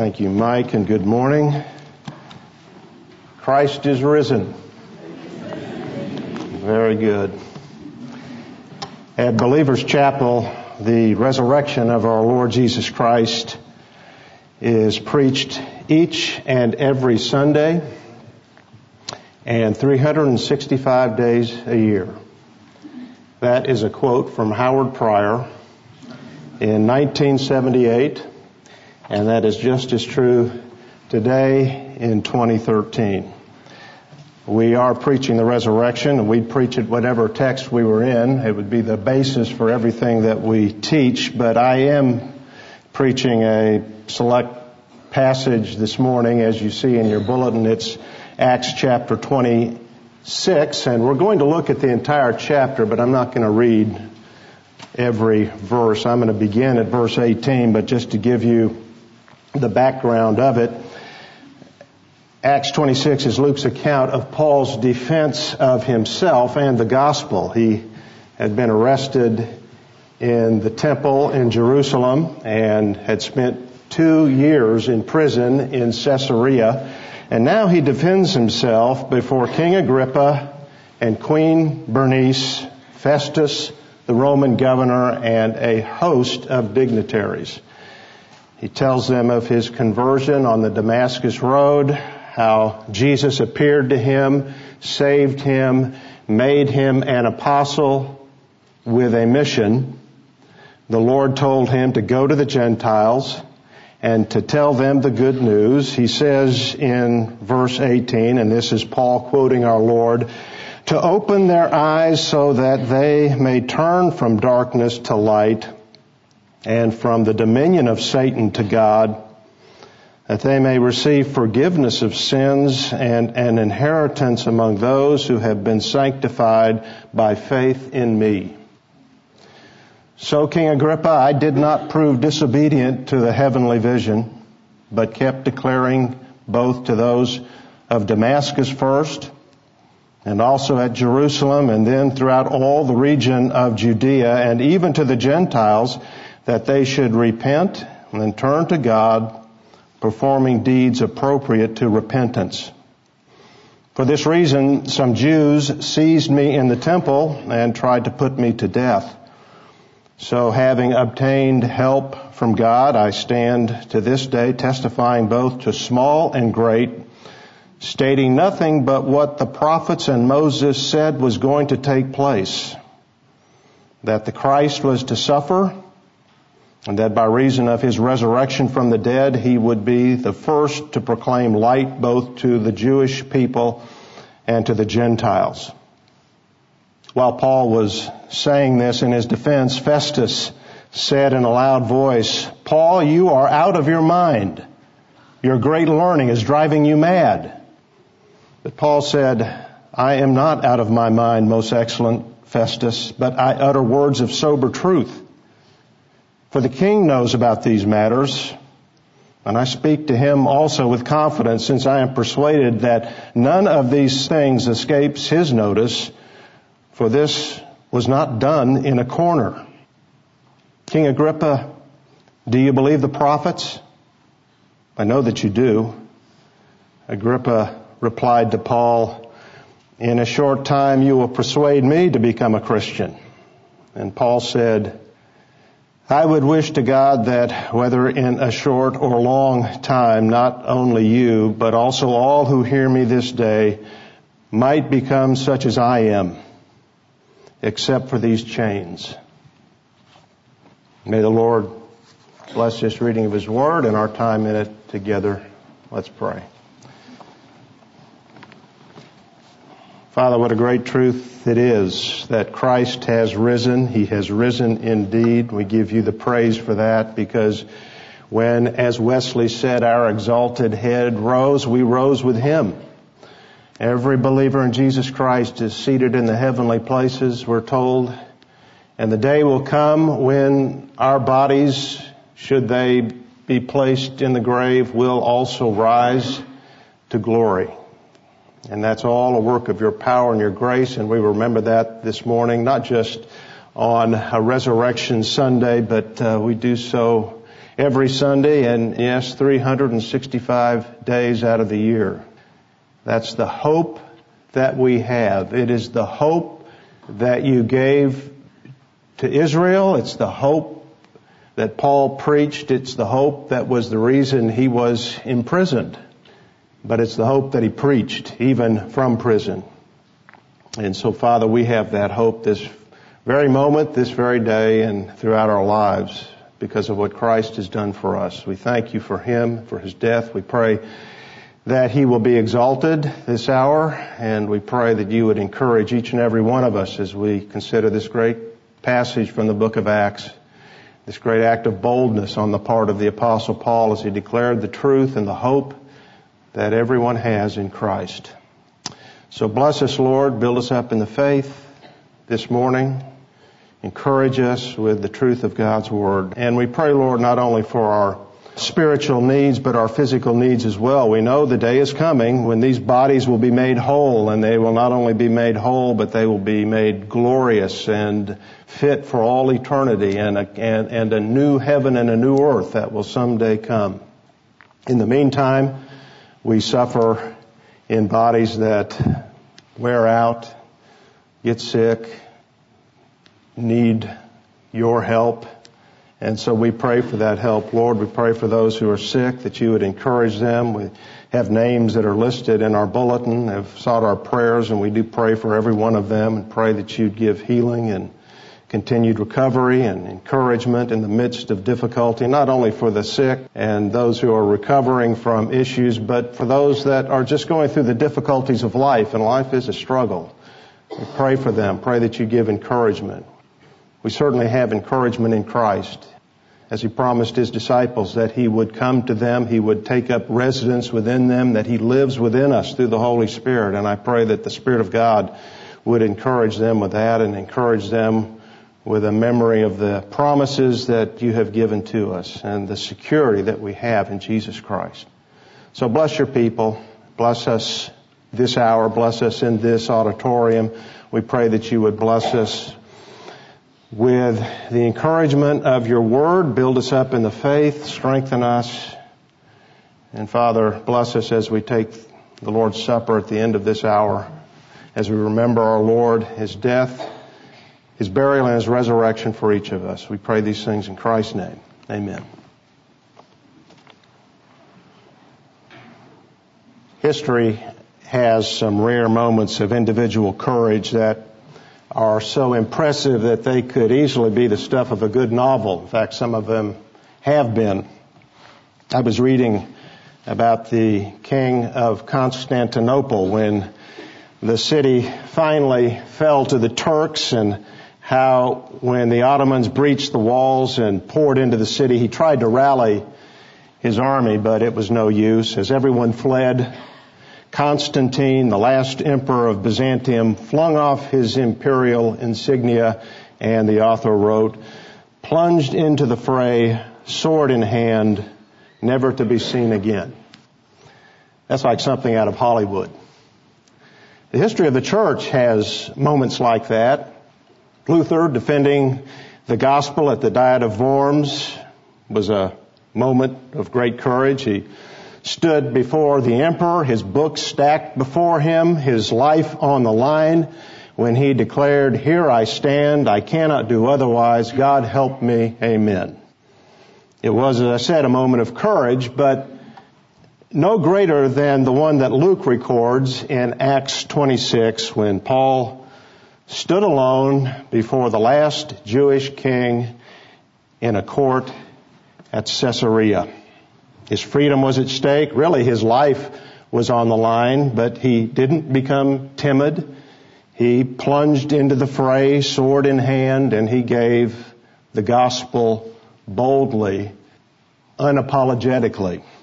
Thank you, Mike, and good morning. Christ is risen. Very good. At Believers Chapel, the resurrection of our Lord Jesus Christ is preached each and every Sunday and 365 days a year. That is a quote from Howard Pryor in 1978, and that is just as true today in 2013. We are preaching the resurrection, and we'd preach it whatever text we were in. It would be the basis for everything that we teach, but I am preaching a select passage this morning. As you see in your bulletin, it's Acts chapter 26, and we're going to look at the entire chapter, but I'm not going to read every verse. I'm going to begin at verse 18, but just to give you the background of it, Acts 26 is Luke's account of Paul's defense of himself and the gospel. He had been arrested in the temple in Jerusalem and had spent 2 years in prison in Caesarea. And now he defends himself before King Agrippa and Queen Bernice, Festus, the Roman governor, and a host of dignitaries. He tells them of his conversion on the Damascus road, how Jesus appeared to him, saved him, made him an apostle with a mission. The Lord told him to go to the Gentiles and to tell them the good news. He says in verse 18, and this is Paul quoting our Lord, to open their eyes so that they may turn from darkness to light and from the dominion of Satan to God, that they may receive forgiveness of sins and an inheritance among those who have been sanctified by faith in me. So, King Agrippa, I did not prove disobedient to the heavenly vision, but kept declaring both to those of Damascus first, and also at Jerusalem, and then throughout all the region of Judea, and even to the Gentiles, that they should repent and turn to God, performing deeds appropriate to repentance. For this reason, some Jews seized me in the temple and tried to put me to death. So having obtained help from God, I stand to this day testifying both to small and great, stating nothing but what the prophets and Moses said was going to take place, that the Christ was to suffer, and that by reason of his resurrection from the dead, he would be the first to proclaim light both to the Jewish people and to the Gentiles. While Paul was saying this in his defense, Festus said in a loud voice, Paul, you are out of your mind. Your great learning is driving you mad. But Paul said, I am not out of my mind, most excellent Festus, but I utter words of sober truth. For the king knows about these matters, and I speak to him also with confidence, since I am persuaded that none of these things escapes his notice, for this was not done in a corner. King Agrippa, do you believe the prophets? I know that you do. Agrippa replied to Paul, in a short time you will persuade me to become a Christian. And Paul said, I would wish to God that whether in a short or long time, not only you, but also all who hear me this day might become such as I am, except for these chains. May the Lord bless this reading of his word and our time in it together. Let's pray. Father, what a great truth it is that Christ has risen. He has risen indeed. We give you the praise for that, because when, as Wesley said, our exalted head rose, we rose with him. Every believer in Jesus Christ is seated in the heavenly places, we're told. And the day will come when our bodies, should they be placed in the grave, will also rise to glory. And that's all a work of your power and your grace, and we remember that this morning, not just on a Resurrection Sunday, but we do so every Sunday and, yes, 365 days out of the year. That's the hope that we have. It is the hope that you gave to Israel. It's the hope that Paul preached. It's the hope that was the reason he was imprisoned. But it's the hope that he preached, even from prison. And so, Father, we have that hope this very moment, this very day, and throughout our lives because of what Christ has done for us. We thank you for him, for his death. We pray that he will be exalted this hour, and we pray that you would encourage each and every one of us as we consider this great passage from the book of Acts, this great act of boldness on the part of the Apostle Paul as he declared the truth and the hope that everyone has in Christ. So bless us, Lord. Build us up in the faith this morning. Encourage us with the truth of God's Word. And we pray, Lord, not only for our spiritual needs, but our physical needs as well. We know the day is coming when these bodies will be made whole, and they will not only be made whole, but they will be made glorious and fit for all eternity, and a new heaven and a new earth that will someday come. In the meantime, we suffer in bodies that wear out, get sick, need your help. And so we pray for that help, Lord. We pray for those who are sick, that you would encourage them. We have names that are listed in our bulletin, have sought our prayers, and we do pray for every one of them and pray that you'd give healing and continued recovery and encouragement in the midst of difficulty, not only for the sick and those who are recovering from issues, but for those that are just going through the difficulties of life, and life is a struggle. We pray for them. Pray that you give encouragement. We certainly have encouragement in Christ, as he promised his disciples that he would come to them, he would take up residence within them, that he lives within us through the Holy Spirit. And I pray that the Spirit of God would encourage them with that and encourage them with a memory of the promises that you have given to us and the security that we have in Jesus Christ. So bless your people. Bless us this hour. Bless us in this auditorium. We pray that you would bless us with the encouragement of your word. Build us up in the faith. Strengthen us. And Father, bless us as we take the Lord's Supper at the end of this hour, as we remember our Lord, his death, his burial, and his resurrection for each of us. We pray these things in Christ's name. Amen. History has some rare moments of individual courage that are so impressive that they could easily be the stuff of a good novel. In fact, some of them have been. I was reading about the king of Constantinople when the city finally fell to the Turks, and how when the Ottomans breached the walls and poured into the city, he tried to rally his army, but it was no use. As everyone fled, Constantine, the last emperor of Byzantium, flung off his imperial insignia, and the author wrote, plunged into the fray, sword in hand, never to be seen again. That's like something out of Hollywood. The history of the church has moments like that. Luther defending the gospel at the Diet of Worms was a moment of great courage. He stood before the emperor, his books stacked before him, his life on the line, when he declared, here I stand, I cannot do otherwise, God help me, amen. It was, as I said, a moment of courage, but no greater than the one that Luke records in Acts 26, when Paul stood alone before the last Jewish king in a court at Caesarea. His freedom was at stake. Really, his life was on the line, but he didn't become timid. He plunged into the fray, sword in hand, and he gave the gospel boldly, unapologetically.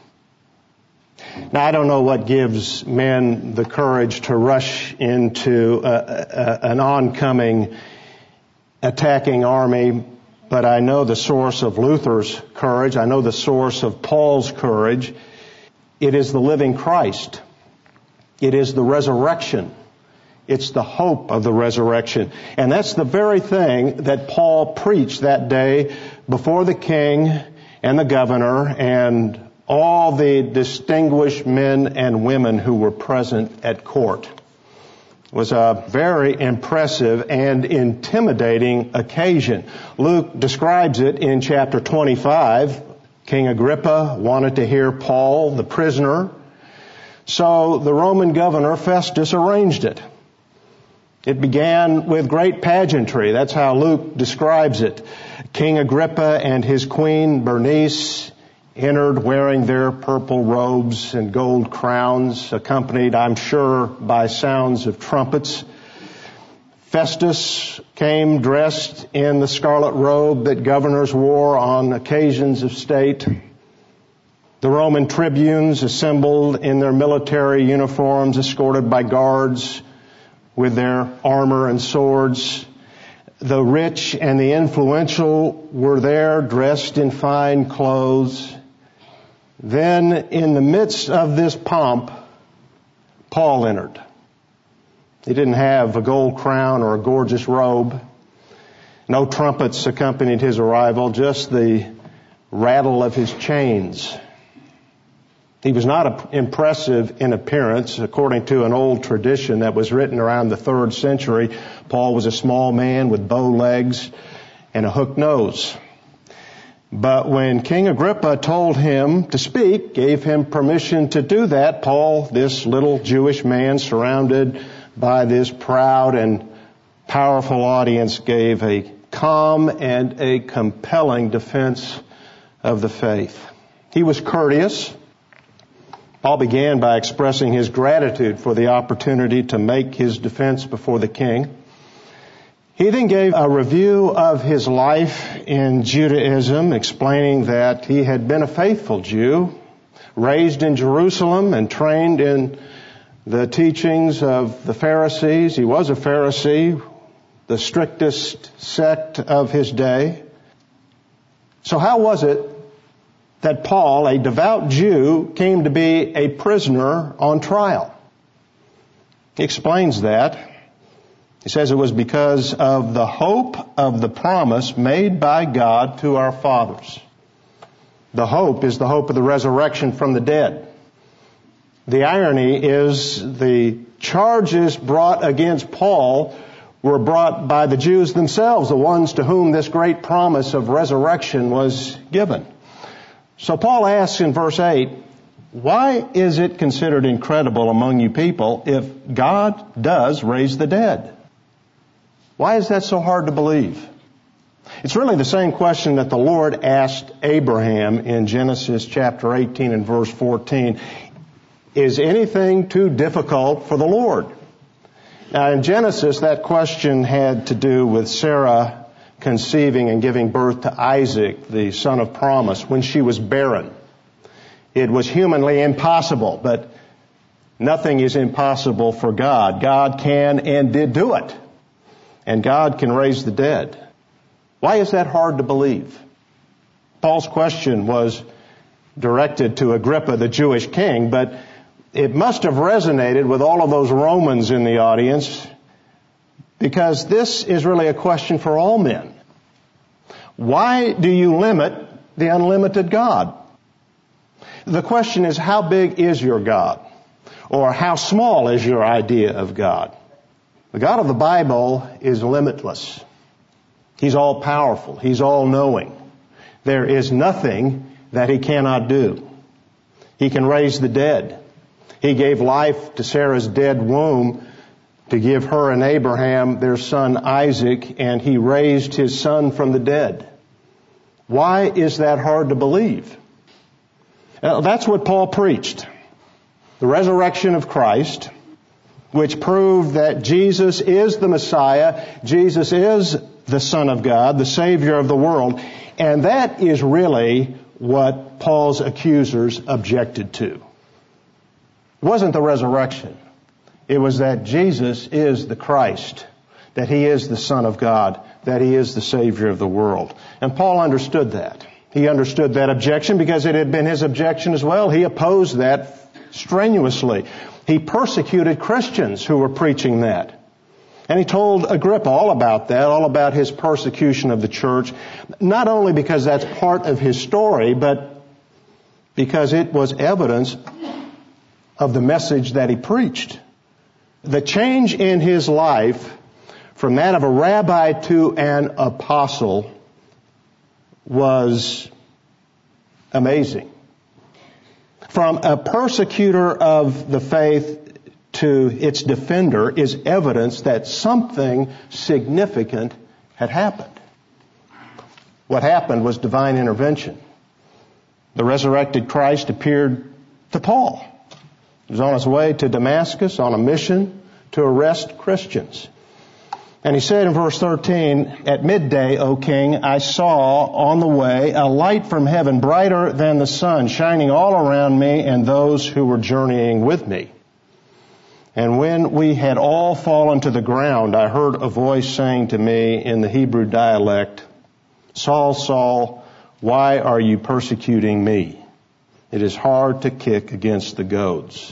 Now, I don't know what gives men the courage to rush into an oncoming attacking army, but I know the source of Luther's courage. I know the source of Paul's courage. It is the living Christ. It is the resurrection. It's the hope of the resurrection. And that's the very thing that Paul preached that day before the king and the governor and all the distinguished men and women who were present at court. It was a very impressive and intimidating occasion. Luke describes it in chapter 25. King Agrippa wanted to hear Paul, the prisoner, so the Roman governor Festus arranged it. It began with great pageantry. That's how Luke describes it. King Agrippa and his queen Bernice entered wearing their purple robes and gold crowns, accompanied, I'm sure, by sounds of trumpets. Festus came dressed in the scarlet robe that governors wore on occasions of state. The Roman tribunes assembled in their military uniforms, escorted by guards with their armor and swords. The rich and the influential were there, dressed in fine clothes. Then, in the midst of this pomp, Paul entered. He didn't have a gold crown or a gorgeous robe. No trumpets accompanied his arrival, just the rattle of his chains. He was not impressive in appearance. According to an old tradition that was written around the 3rd century, Paul was a small man with bow legs and a hooked nose. But when King Agrippa told him to speak, gave him permission to do that, Paul, this little Jewish man surrounded by this proud and powerful audience, gave a calm and a compelling defense of the faith. He was courteous. Paul began by expressing his gratitude for the opportunity to make his defense before the king. He then gave a review of his life in Judaism, explaining that he had been a faithful Jew, raised in Jerusalem and trained in the teachings of the Pharisees. He was a Pharisee, the strictest sect of his day. So how was it that Paul, a devout Jew, came to be a prisoner on trial? He explains that. He says it was because of the hope of the promise made by God to our fathers. The hope is the hope of the resurrection from the dead. The irony is the charges brought against Paul were brought by the Jews themselves, the ones to whom this great promise of resurrection was given. So Paul asks in verse 8, why is it considered incredible among you people if God does raise the dead? Why is that so hard to believe? It's really the same question that the Lord asked Abraham in Genesis chapter 18 and verse 14. Is anything too difficult for the Lord? Now in Genesis, that question had to do with Sarah conceiving and giving birth to Isaac, the son of promise, when she was barren. It was humanly impossible, but nothing is impossible for God. God can and did do it. And God can raise the dead. Why is that hard to believe? Paul's question was directed to Agrippa, the Jewish king, but it must have resonated with all of those Romans in the audience, because this is really a question for all men. Why do you limit the unlimited God? The question is, how big is your God? Or how small is your idea of God? The God of the Bible is limitless. He's all powerful. He's all knowing. There is nothing that He cannot do. He can raise the dead. He gave life to Sarah's dead womb to give her and Abraham their son Isaac, and He raised his son from the dead. Why is that hard to believe? That's what Paul preached. The resurrection of Christ, which proved that Jesus is the Messiah, Jesus is the Son of God, the Savior of the world, and that is really what Paul's accusers objected to. It wasn't the resurrection. It was that Jesus is the Christ, that He is the Son of God, that He is the Savior of the world. And Paul understood that. He understood that objection because it had been his objection as well. He opposed that strenuously. He persecuted Christians who were preaching that. And he told Agrippa all about that, all about his persecution of the church, not only because that's part of his story, but because it was evidence of the message that he preached. The change in his life from that of a rabbi to an apostle was amazing. From a persecutor of the faith to its defender is evidence that something significant had happened. What happened was divine intervention. The resurrected Christ appeared to Paul. He was on his way to Damascus on a mission to arrest Christians. And he said in verse 13, "At midday, O king, I saw on the way a light from heaven brighter than the sun, shining all around me and those who were journeying with me. And when we had all fallen to the ground, I heard a voice saying to me in the Hebrew dialect, 'Saul, Saul, why are you persecuting me? It is hard to kick against the goads.'"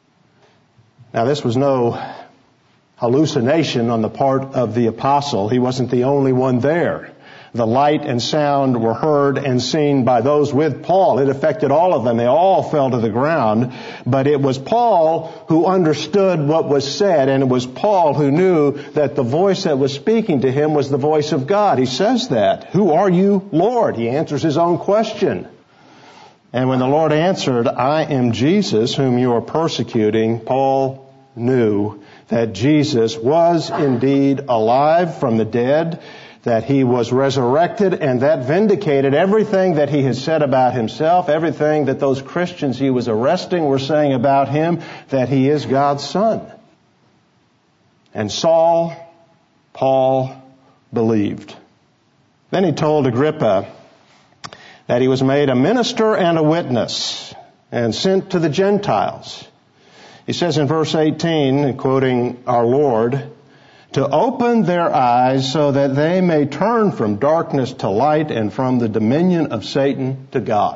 Now this was no hallucination on the part of the apostle. He wasn't the only one there. The light and sound were heard and seen by those with Paul. It affected all of them. They all fell to the ground. But it was Paul who understood what was said, and it was Paul who knew that the voice that was speaking to him was the voice of God. He says that. "Who are you, Lord?" He answers his own question. And when the Lord answered, "I am Jesus whom you are persecuting," Paul knew that Jesus was indeed alive from the dead, that he was resurrected, and that vindicated everything that he had said about himself, everything that those Christians he was arresting were saying about him, that he is God's Son. And Paul believed. Then he told Agrippa that he was made a minister and a witness and sent to the Gentiles. He says in verse 18, quoting our Lord, "To open their eyes so that they may turn from darkness to light and from the dominion of Satan to God."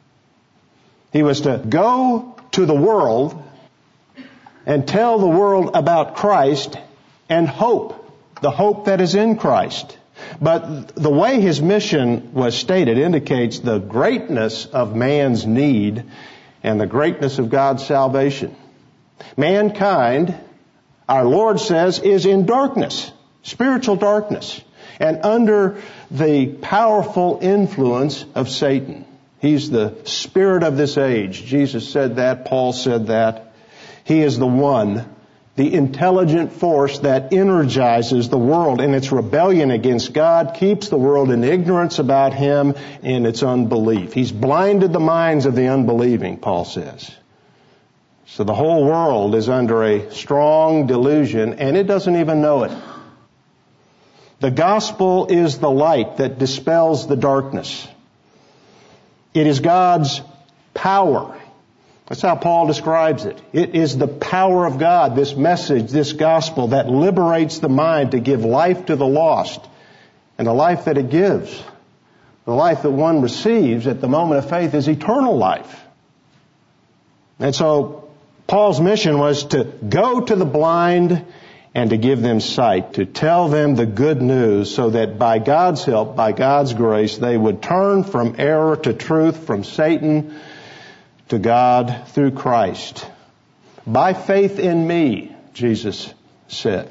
He was to go to the world and tell the world about Christ and hope, the hope that is in Christ. But the way his mission was stated indicates the greatness of man's need and the greatness of God's salvation. Mankind, our Lord says, is in darkness, spiritual darkness, and under the powerful influence of Satan. He's the spirit of this age. Jesus said that. Paul said that. He is the one, the intelligent force that energizes the world in its rebellion against God, keeps the world in ignorance about Him in its unbelief. He's blinded the minds of the unbelieving, Paul says. So the whole world is under a strong delusion, and it doesn't even know it. The gospel is the light that dispels the darkness. It is God's power. That's how Paul describes it. It is the power of God, this message, this gospel that liberates the mind to give life to the lost. And the life that it gives, the life that one receives at the moment of faith, is eternal life. And so Paul's mission was to go to the blind and to give them sight, to tell them the good news so that by God's help, by God's grace, they would turn from error to truth, from Satan to God through Christ. By faith in me, Jesus said.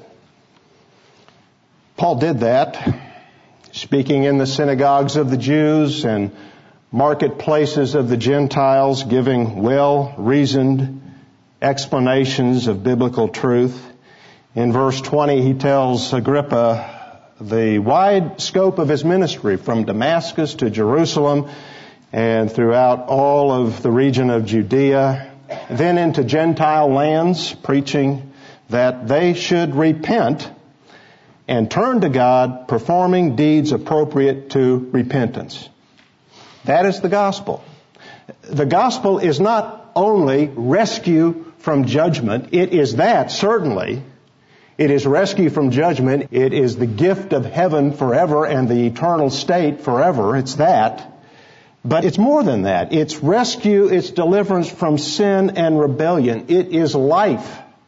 Paul did that, speaking in the synagogues of the Jews and marketplaces of the Gentiles, giving well-reasoned explanations of biblical truth. In verse 20, he tells Agrippa the wide scope of his ministry from Damascus to Jerusalem and throughout all of the region of Judea, then into Gentile lands, preaching that they should repent and turn to God, performing deeds appropriate to repentance. That is the gospel. The gospel is not only rescue from judgment. It is that, certainly. It is rescue from judgment. It is the gift of heaven forever and the eternal state forever. It's that. But it's more than that. It's rescue, it's deliverance from sin and rebellion. It is life.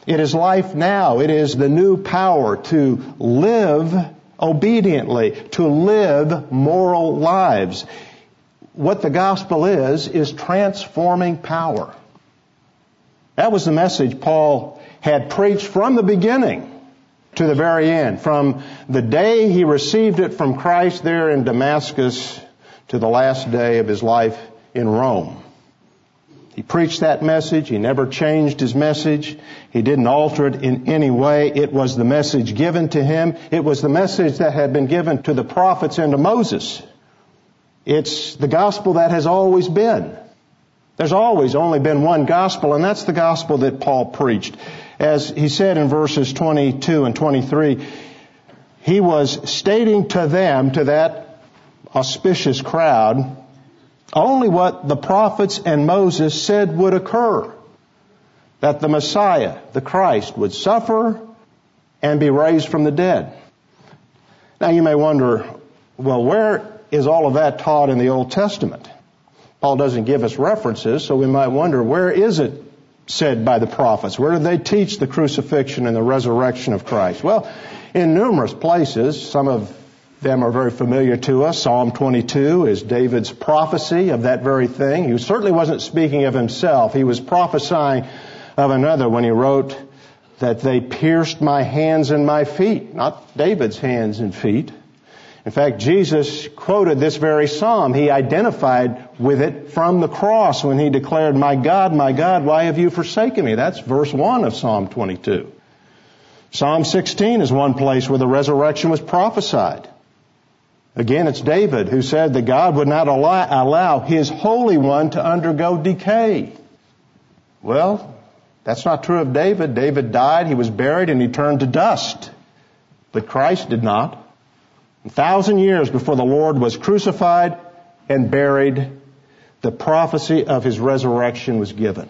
It is life now. It is the new power to live obediently, to live moral lives. What the gospel is transforming power. That was the message Paul had preached from the beginning to the very end. From the day he received it from Christ there in Damascus to the last day of his life in Rome. He preached that message. He never changed his message. He didn't alter it in any way. It was the message given to him. It was the message that had been given to the prophets and to Moses. It's the gospel that has always been. There's always only been one gospel, and that's the gospel that Paul preached. As he said in verses 22 and 23, he was stating to them, to that auspicious crowd, only what the prophets and Moses said would occur. That the Messiah, the Christ, would suffer and be raised from the dead. Now you may wonder, well, where is all of that taught in the Old Testament? Paul doesn't give us references, so we might wonder, where is it said by the prophets? Where do they teach the crucifixion and the resurrection of Christ? Well, in numerous places. Some of them are very familiar to us. Psalm 22 is David's prophecy of that very thing. He certainly wasn't speaking of himself. He was prophesying of another when he wrote that they pierced my hands and my feet, not David's hands and feet. In fact, Jesus quoted this very psalm. He identified with it from the cross when he declared, my God, why have you forsaken me? That's verse 1 of Psalm 22. Psalm 16 is one place where the resurrection was prophesied. Again, it's David who said that God would not allow His Holy One to undergo decay. Well, that's not true of David. David died, he was buried, and he turned to dust. But Christ did not. 1,000 years before the Lord was crucified and buried, the prophecy of His resurrection was given.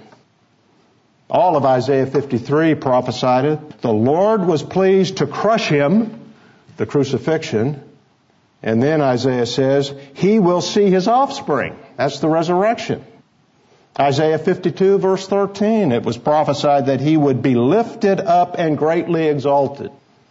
All of Isaiah 53 prophesied it. The Lord was pleased to crush Him, the crucifixion. And then Isaiah says, He will see His offspring. That's the resurrection. Isaiah 52 verse 13, it was prophesied that He would be lifted up and greatly exalted.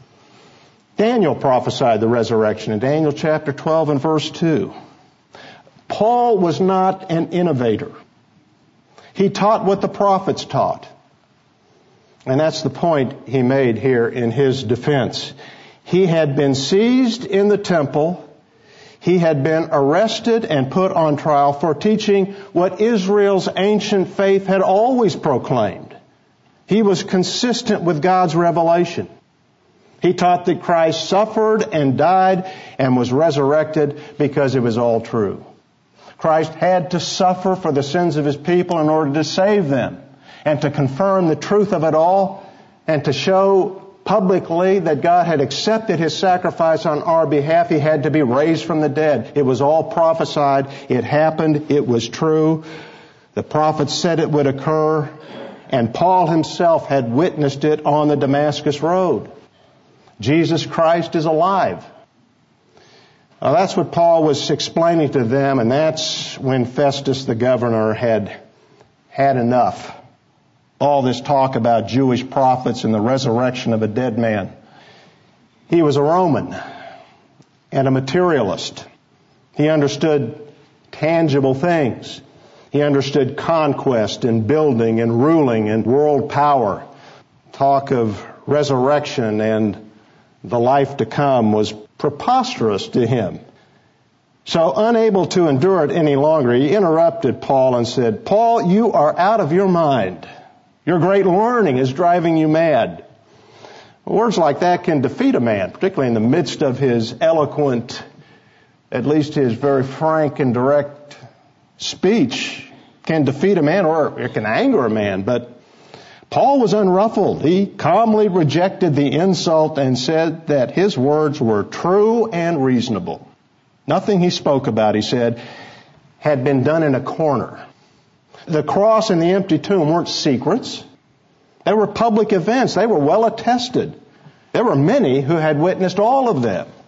Daniel prophesied the resurrection in Daniel chapter 12 and verse 2. Paul was not an innovator. He taught what the prophets taught. And that's the point he made here in his defense. He had been seized in the temple. He had been arrested and put on trial for teaching what Israel's ancient faith had always proclaimed. He was consistent with God's revelation. He taught that Christ suffered and died and was resurrected because it was all true. Christ had to suffer for the sins of His people in order to save them and to confirm the truth of it all and to show publicly that God had accepted His sacrifice on our behalf. He had to be raised from the dead. It was all prophesied. It happened. It was true. The prophets said it would occur, and Paul himself had witnessed it on the Damascus Road. Jesus Christ is alive. Now, that's what Paul was explaining to them, and that's when Festus the governor had enough. All this talk about Jewish prophets and the resurrection of a dead man. He was a Roman and a materialist. He understood tangible things. He understood conquest and building and ruling and world power. Talk of resurrection and the life to come was preposterous to him. So unable to endure it any longer, he interrupted Paul and said, Paul, you are out of your mind. Your great learning is driving you mad. Words like that can defeat a man, particularly in the midst of his eloquent, at least his very frank and direct speech can defeat a man, or it can anger a man. But Paul was unruffled. He calmly rejected the insult and said that his words were true and reasonable. Nothing he spoke about, he said, had been done in a corner. The cross and the empty tomb weren't secrets. They were public events. They were well attested. There were many who had witnessed all of them.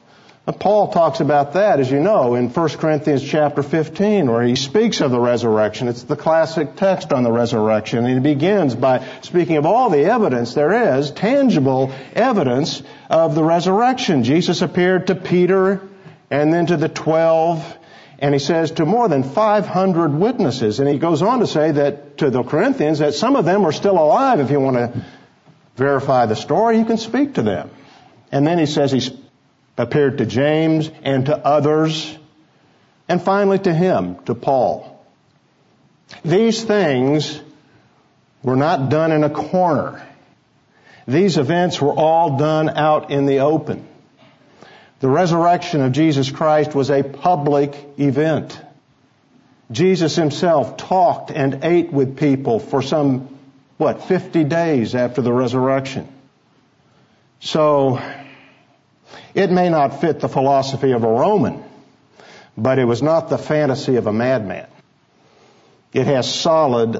Paul talks about that, as you know, in 1 Corinthians chapter 15, where he speaks of the resurrection. It's the classic text on the resurrection. And he begins by speaking of all the evidence there is, tangible evidence of the resurrection. Jesus appeared to Peter and then to the 12, and he says to more than 500 witnesses. And he goes on to say that to the Corinthians that some of them are still alive. If you want to verify the story, you can speak to them. And then he says he appeared to James and to others, and finally to him, to Paul. These things were not done in a corner. These events were all done out in the open. The resurrection of Jesus Christ was a public event. Jesus himself talked and ate with people for 50 days after the resurrection. So, it may not fit the philosophy of a Roman, but it was not the fantasy of a madman. It has solid,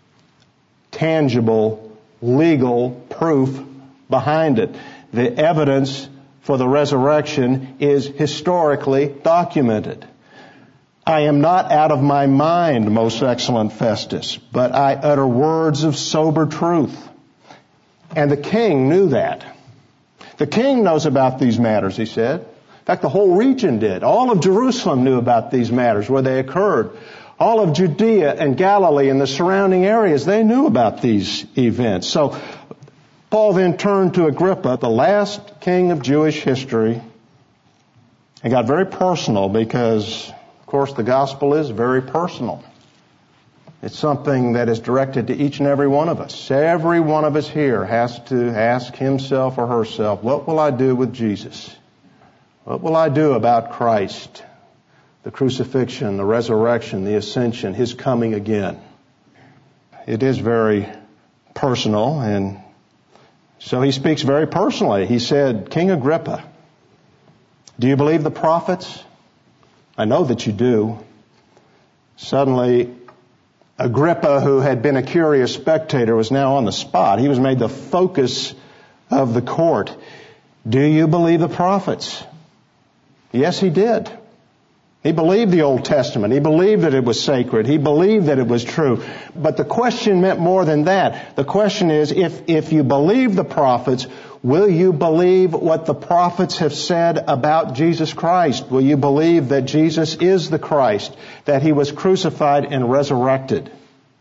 tangible, legal proof behind it. The evidence for the resurrection is historically documented. I am not out of my mind, most excellent Festus, but I utter words of sober truth. And the king knew that. The king knows about these matters, he said. In fact, the whole region did. All of Jerusalem knew about these matters where they occurred. All of Judea and Galilee and the surrounding areas, they knew about these events. So Paul then turned to Agrippa, the last king of Jewish history, and got very personal because, of course, the gospel is very personal. It's something that is directed to each and every one of us. Every one of us here has to ask himself or herself, what will I do with Jesus? What will I do about Christ? The crucifixion, the resurrection, the ascension, his coming again. It is very personal, and so he speaks very personally. He said, King Agrippa, do you believe the prophets? I know that you do. Suddenly, Agrippa, who had been a curious spectator, was now on the spot. He was made the focus of the court. Do you believe the prophets? Yes, he did. He believed the Old Testament. He believed that it was sacred. He believed that it was true. But the question meant more than that. The question is, if you believe the prophets, will you believe what the prophets have said about Jesus Christ? Will you believe that Jesus is the Christ, that he was crucified and resurrected?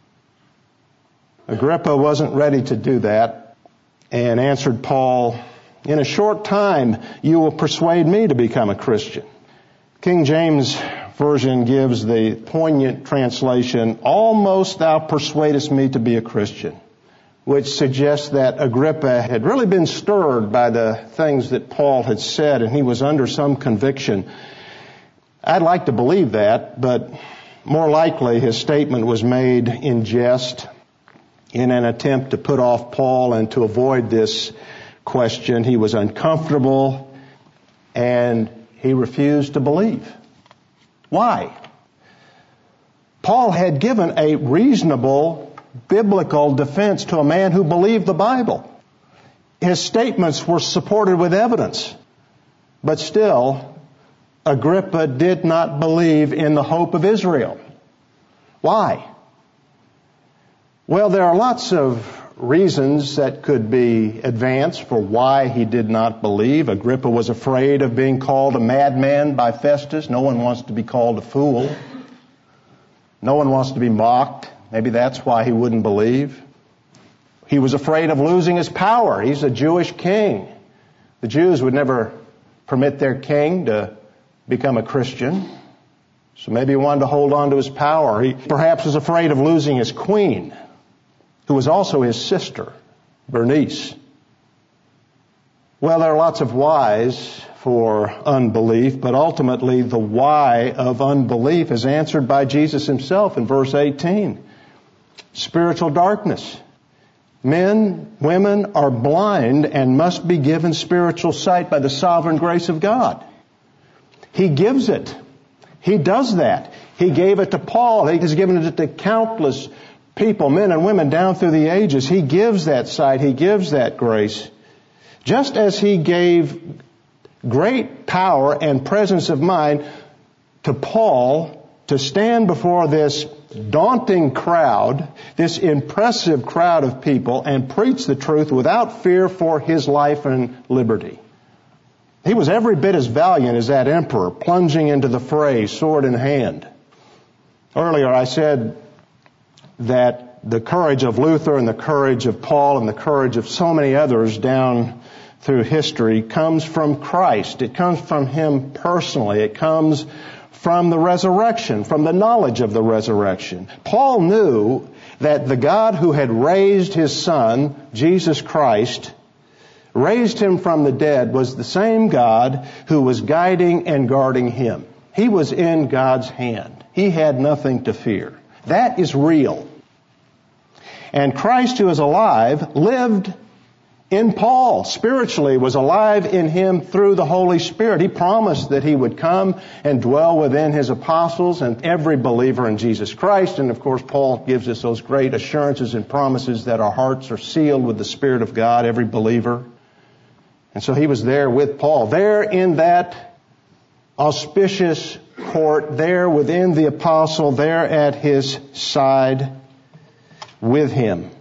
Agrippa wasn't ready to do that and answered Paul, in a short time you will persuade me to become a Christian. King James Version gives the poignant translation, almost thou persuadest me to be a Christian, which suggests that Agrippa had really been stirred by the things that Paul had said, and he was under some conviction. I'd like to believe that, but more likely his statement was made in jest in an attempt to put off Paul and to avoid this question. He was uncomfortable and he refused to believe. Why? Paul had given a reasonable biblical defense to a man who believed the Bible. His statements were supported with evidence. But still, Agrippa did not believe in the hope of Israel. Why? Well, there are lots of reasons that could be advanced for why he did not believe. Agrippa was afraid of being called a madman by Festus. No one wants to be called a fool. No one wants to be mocked. Maybe that's why he wouldn't believe. He was afraid of losing his power. He's a Jewish king. The Jews would never permit their king to become a Christian. So maybe he wanted to hold on to his power. He perhaps was afraid of losing his queen, who was also his sister, Bernice. Well, there are lots of whys for unbelief, but ultimately the why of unbelief is answered by Jesus himself in verse 18. Spiritual darkness. Men, women are blind and must be given spiritual sight by the sovereign grace of God. He gives it. He does that. He gave it to Paul. He has given it to countless people, men and women down through the ages. He gives that sight. He gives that grace. Just as he gave great power and presence of mind to Paul to stand before this daunting crowd, this impressive crowd of people, and preach the truth without fear for his life and liberty. He was every bit as valiant as that emperor, plunging into the fray, sword in hand. Earlier I said that the courage of Luther and the courage of Paul and the courage of so many others down through history comes from Christ. It comes from Him personally. It comes from the resurrection, from the knowledge of the resurrection. Paul knew that the God who had raised His Son, Jesus Christ, raised Him from the dead, was the same God who was guiding and guarding him. He was in God's hand. He had nothing to fear. That is real. And Christ, who is alive, lived in Paul, spiritually, was alive in him through the Holy Spirit. He promised that He would come and dwell within His apostles and every believer in Jesus Christ. And of course, Paul gives us those great assurances and promises that our hearts are sealed with the Spirit of God, every believer. And so he was there with Paul, there in that auspicious court, there within the apostle, there at his side with him.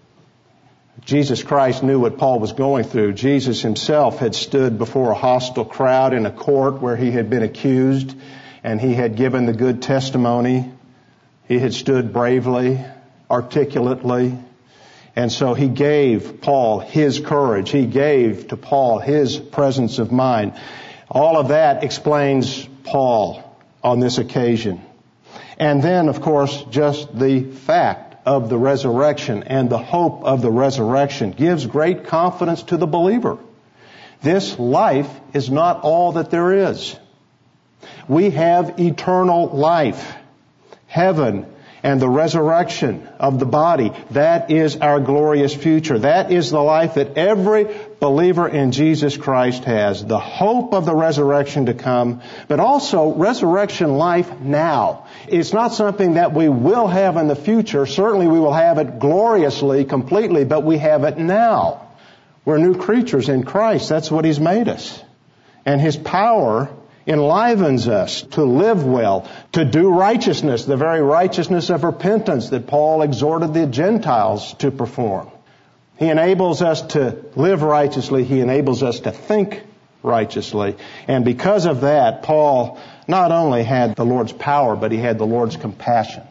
Jesus Christ knew what Paul was going through. Jesus Himself had stood before a hostile crowd in a court where he had been accused, and He had given the good testimony. He had stood bravely, articulately, and so He gave Paul His courage. He gave to Paul His presence of mind. All of that explains Paul on this occasion. And then, of course, just the fact of the resurrection and the hope of the resurrection gives great confidence to the believer. This life is not all that there is. We have eternal life, heaven, and the resurrection of the body. That is our glorious future. That is the life that every believer in Jesus Christ has. The hope of the resurrection to come, but also resurrection life now. It's not something that we will have in the future. Certainly we will have it gloriously, completely, but we have it now. We're new creatures in Christ. That's what He's made us. And His power enlivens us to live well, to do righteousness, the very righteousness of repentance that Paul exhorted the Gentiles to perform. He enables us to live righteously. He enables us to think righteously. And because of that, Paul not only had the Lord's power, but he had the Lord's compassion.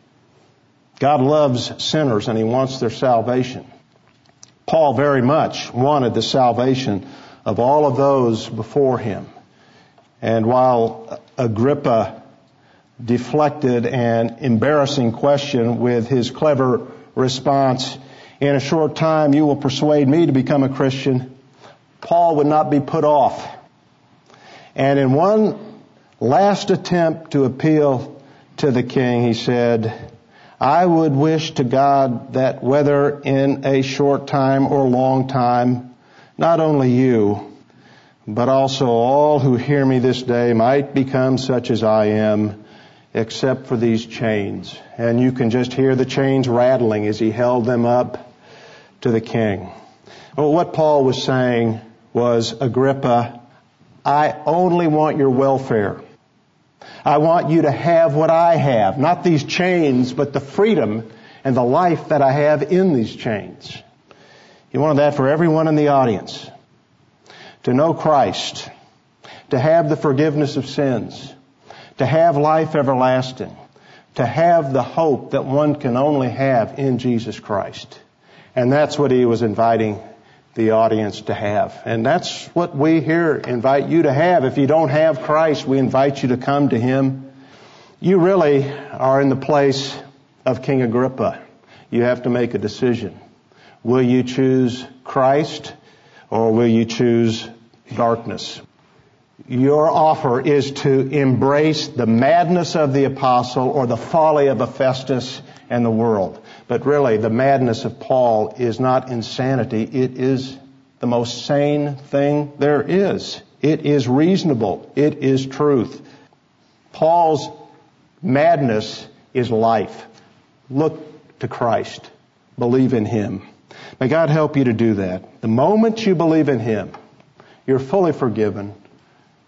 God loves sinners and He wants their salvation. Paul very much wanted the salvation of all of those before him. And while Agrippa deflected an embarrassing question with his clever response, "In a short time you will persuade me to become a Christian," Paul would not be put off. And in one last attempt to appeal to the king, he said, "I would wish to God that whether in a short time or long time, not only you, but also all who hear me this day might become such as I am, except for these chains." And you can just hear the chains rattling as he held them up to the king. Well, what Paul was saying was, "Agrippa, I only want your welfare. I want you to have what I have, not these chains, but the freedom and the life that I have in these chains." He wanted that for everyone in the audience. To know Christ, to have the forgiveness of sins, to have life everlasting, to have the hope that one can only have in Jesus Christ. And that's what he was inviting the audience to have. And that's what we here invite you to have. If you don't have Christ, we invite you to come to Him. You really are in the place of King Agrippa. You have to make a decision. Will you choose Christ, or will you choose darkness? Your offer is to embrace the madness of the apostle or the folly of Festus and the world. But really, the madness of Paul is not insanity. It is the most sane thing there is. It is reasonable. It is truth. Paul's madness is life. Look to Christ. Believe in Him. May God help you to do that. The moment you believe in Him, you're fully forgiven,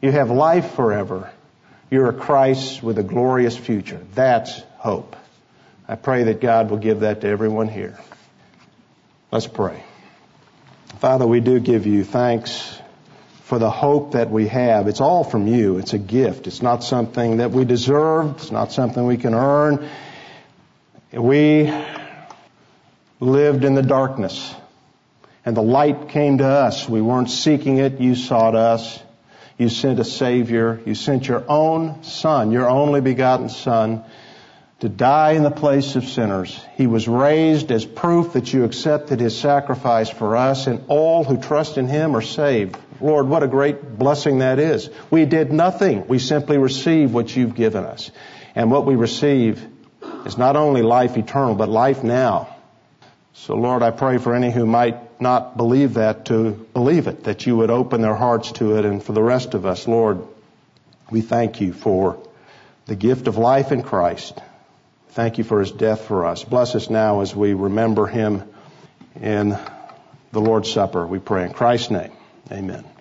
You have life forever. You're a Christ with a glorious future. That's hope. I pray that God will give that to everyone here. Let's pray. Father, we do give you thanks for the hope that we have. It's all from you. It's a gift. It's not something that we deserve. It's not something we can earn. We lived in the darkness, and the light came to us. We weren't seeking it. You sought us. You sent a Savior. You sent your own Son, your only begotten Son, to die in the place of sinners. He was raised as proof that you accepted His sacrifice for us, and all who trust in Him are saved. Lord, what a great blessing that is. We did nothing. We simply receive what you've given us. And what we receive is not only life eternal, but life now. So, Lord, I pray for any who might not believe that to believe it, that you would open their hearts to it. And for the rest of us, Lord, we thank you for the gift of life in Christ. Thank you for His death for us. Bless us now as we remember Him in the Lord's Supper. We pray in Christ's name. Amen.